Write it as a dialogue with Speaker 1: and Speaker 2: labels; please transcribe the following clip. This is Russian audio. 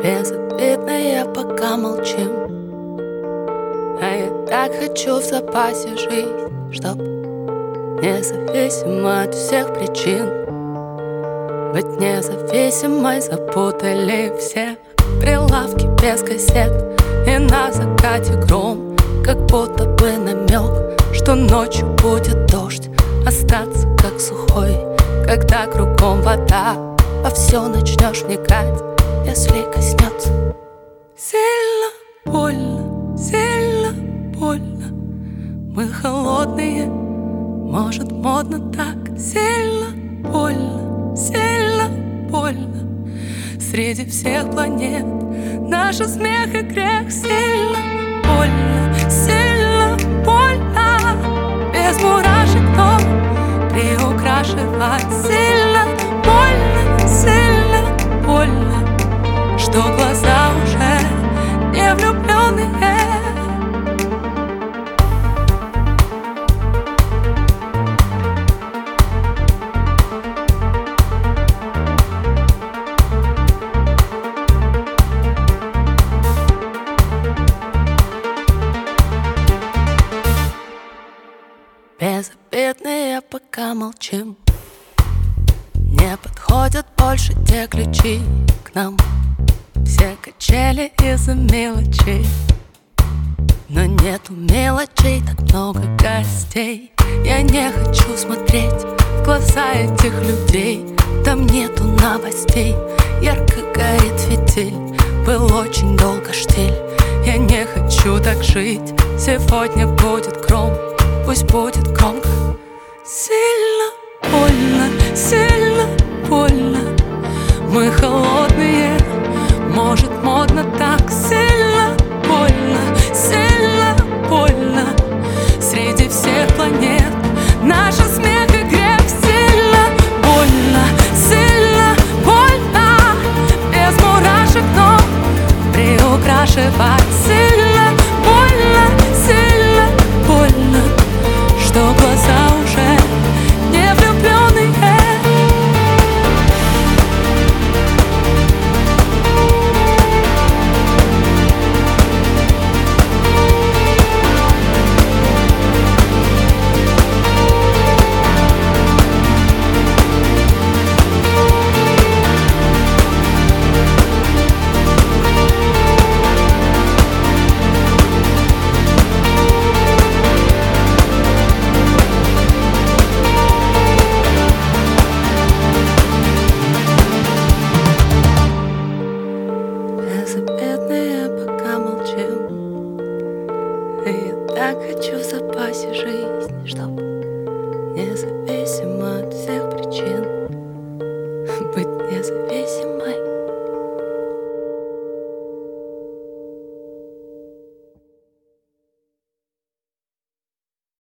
Speaker 1: Безобидные пока молчим. А я так хочу в запасе жизнь, чтоб независимо от всех причин быть независимой. Запутали все прилавки без кассет, и на закате гром, как будто бы намек, что ночью будет дождь. Остаться как сухой, когда кругом вода, во все начнешь вникать, если коснется. Сильно больно, сильно больно. Мы холодные, может модно так. Сильно больно, сильно больно. Среди всех планет наш смех и грех. Сильно больно, сильно больно. Без мурашек, но приукрашивать. Сильно больно, сильно больно, что глаза уже не влюбленные. Безобидные пока молчим. Не подходят больше те ключи к нам. Все качели из-за мелочей, но нету мелочей, так много гостей. Я не хочу смотреть в глаза этих людей. Там нету новостей, ярко горит фитиль. Был очень долго штиль. Я не хочу так жить. Сегодня будет гром, пусть будет громко. Сильно больно, сильно больно. Мы холодные, может модно так. Сильно больно, сильно больно. Среди всех планет наш смех и грех. Сильно больно, сильно больно. Без мурашек, но приукрашивать. Сильно больно, сильно больно, что глаза уже не влюбленные. Безобидные пока молчим. И я так хочу в запасе жизнь, чтоб независимо